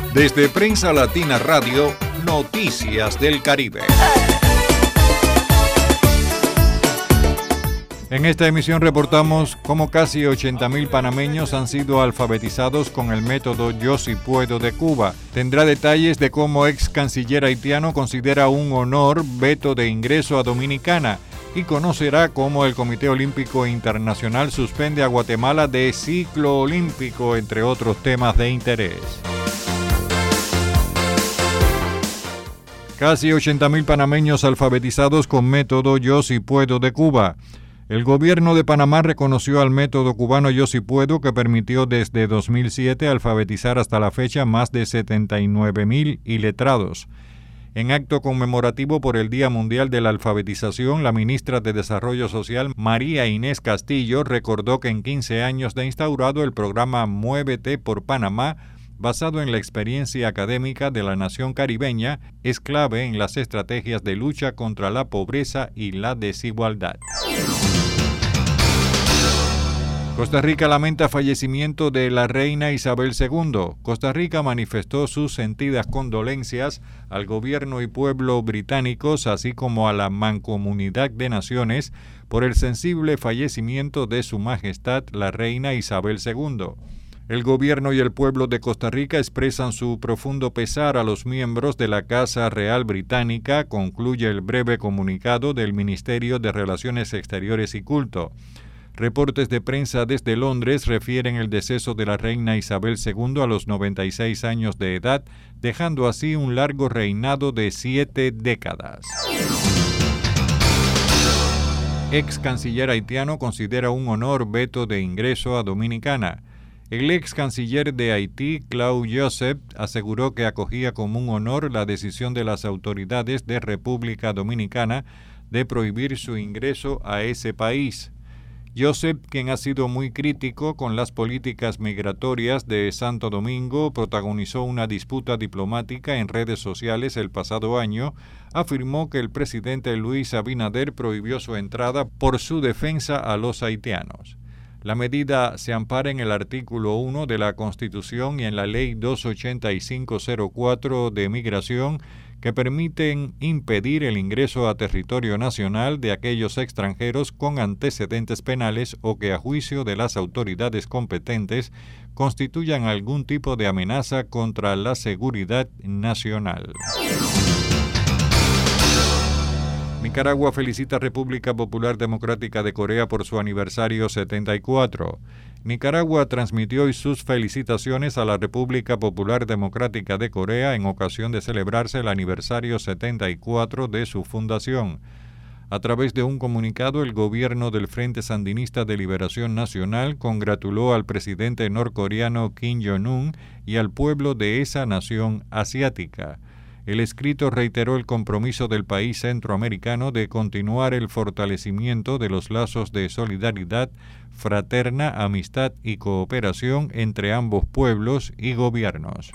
Desde Prensa Latina Radio, Noticias del Caribe. En esta emisión reportamos cómo casi 80,000 panameños han sido alfabetizados con el método Yo Sí Puedo de Cuba. Tendrá detalles de cómo ex canciller haitiano considera un honor veto de ingreso a Dominicana y conocerá cómo el Comité Olímpico Internacional suspende a Guatemala de ciclo olímpico, entre otros temas de interés. Casi 80,000 panameños alfabetizados con método Yo Sí Puedo de Cuba. El gobierno de Panamá reconoció al método cubano Yo Sí Puedo, que permitió desde 2007 alfabetizar hasta la fecha más de 79,000 iletrados. En acto conmemorativo por el Día Mundial de la Alfabetización, la ministra de Desarrollo Social, María Inés Castillo, recordó que en 15 años de instaurado el programa Muévete por Panamá, basado en la experiencia académica de la nación caribeña, es clave en las estrategias de lucha contra la pobreza y la desigualdad. Costa Rica lamenta fallecimiento de la reina Isabel II. Costa Rica manifestó sus sentidas condolencias al gobierno y pueblo británicos, así como a la Mancomunidad de Naciones, por el sensible fallecimiento de Su Majestad la reina Isabel II. El gobierno y el pueblo de Costa Rica expresan su profundo pesar a los miembros de la Casa Real Británica, concluye el breve comunicado del Ministerio de Relaciones Exteriores y Culto. Reportes de prensa desde Londres refieren el deceso de la reina Isabel II a los 96 años de edad, dejando así un largo reinado de 7 décadas. Ex canciller haitiano considera un honor veto de ingreso a Dominicana. El ex canciller de Haití, Claude Joseph, aseguró que acogía como un honor la decisión de las autoridades de República Dominicana de prohibir su ingreso a ese país. Joseph, quien ha sido muy crítico con las políticas migratorias de Santo Domingo, protagonizó una disputa diplomática en redes sociales el pasado año, afirmó que el presidente Luis Abinader prohibió su entrada por su defensa a los haitianos. La medida se ampara en el artículo 1 de la Constitución y en la Ley 28504 de Migración, que permiten impedir el ingreso a territorio nacional de aquellos extranjeros con antecedentes penales o que a juicio de las autoridades competentes constituyan algún tipo de amenaza contra la seguridad nacional. Nicaragua felicita a República Popular Democrática de Corea por su aniversario 74. Nicaragua transmitió hoy sus felicitaciones a la República Popular Democrática de Corea en ocasión de celebrarse el aniversario 74 de su fundación. A través de un comunicado, el gobierno del Frente Sandinista de Liberación Nacional congratuló al presidente norcoreano Kim Jong-un y al pueblo de esa nación asiática. El escrito reiteró el compromiso del país centroamericano de continuar el fortalecimiento de los lazos de solidaridad fraterna, amistad y cooperación entre ambos pueblos y gobiernos.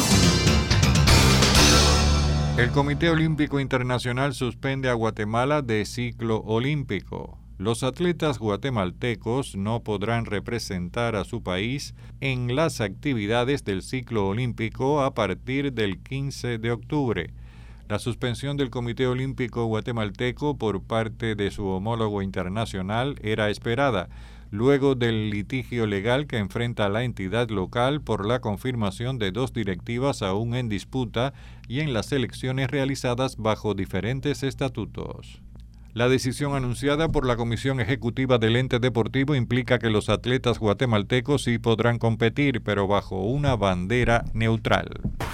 El Comité Olímpico Internacional suspende a Guatemala de ciclo olímpico. Los atletas guatemaltecos no podrán representar a su país en las actividades del ciclo olímpico a partir del 15 de octubre. La suspensión del Comité Olímpico Guatemalteco por parte de su homólogo internacional era esperada, luego del litigio legal que enfrenta la entidad local por la confirmación de 2 directivas aún en disputa y en las elecciones realizadas bajo diferentes estatutos. La decisión anunciada por la Comisión Ejecutiva del Ente Deportivo implica que los atletas guatemaltecos sí podrán competir, pero bajo una bandera neutral.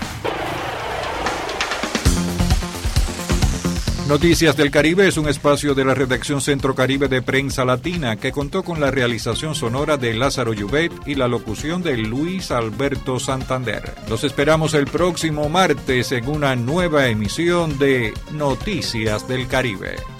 Noticias del Caribe es un espacio de la redacción Centro Caribe de Prensa Latina que contó con la realización sonora de Lázaro Llubet y la locución de Luis Alberto Santander. Los esperamos el próximo martes en una nueva emisión de Noticias del Caribe.